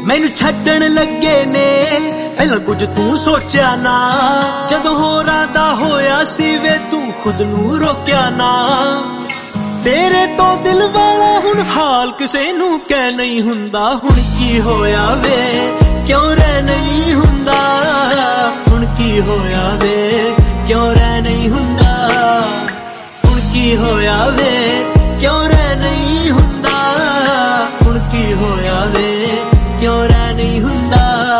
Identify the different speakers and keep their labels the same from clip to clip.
Speaker 1: मैनू छड्डण लगे ने पहला कुछ तू सोचा ना, जदों होरां दा होया सी वे तू खुद नू रोक्या ना। तेरे तो दिल वाला हुण हाल किसे नू कह नहीं हुंदा, हुण की होया वे क्यों रह नहीं हुंदा, हुण की होया वे क्यों रह नहीं हुंदा, हुण की होया वे क्यों रह नहीं हुंदा, हुण की होया वे क्यों रह नहीं हुंदा।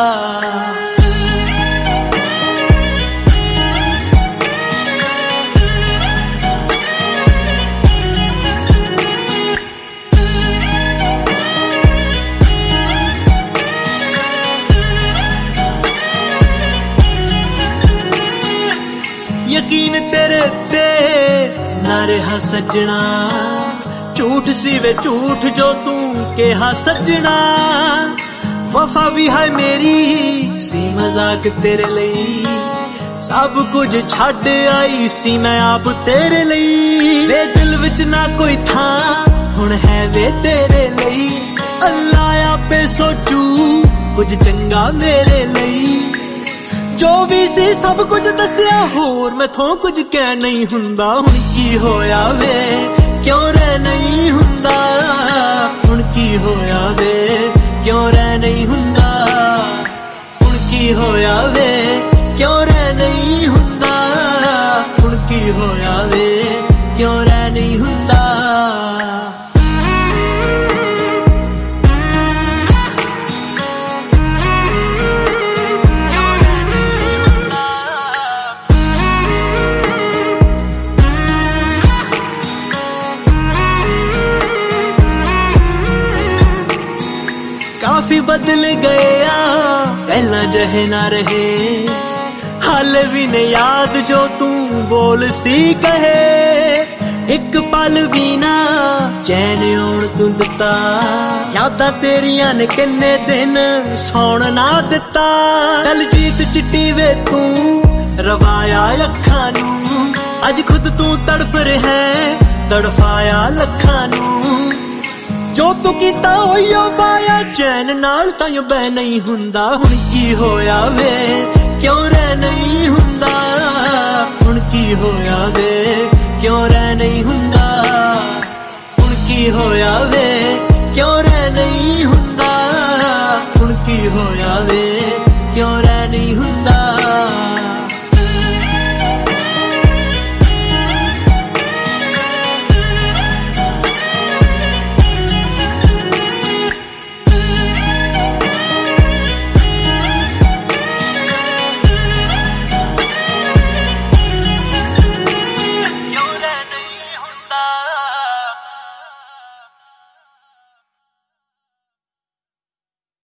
Speaker 1: यकीन तेरे ते ना रहा सजना, झूठ सी वे झूठ जो तू कहा सजना। वफा भी है मेरी सी मजाक तेरे लई, सब कुछ छड़ आई सी मैं आप तेरे लई। वे दिल विच ना कोई था हुण है वे तेरे लई, अल्लाह आपे सोचू कुछ चंगा मेरे लई। जो भी सी सब कुछ दसिया होर मैथों कुछ कह नहीं हुंदा, हुण की होया वे क्यों रह नहीं हुंदा, हुण की होया वे क्यों रह नहीं हुंदा, हुण की होया वे क्यों रह नहीं हुंदा, हुण की होया वे क्यों रह नहीं हुंदा। काफी बदल गया पहला जहे ना रहे, हाल भी ने याद जो तू बोल सी कहे। एक पल भी ना चैन आउण तू दिता, यादां तेरियां ने किन्ने दिन सौण ना दिता। दलजीत चिट्टी वे तू रवाया अखां नू, अज खुद तू तड़प रहा तड़फाया लखां नू। जो तू कीता होइयो पाया चैन नाल तां बह नहीं हुंदा, हुण की होया वे क्यों रह नहीं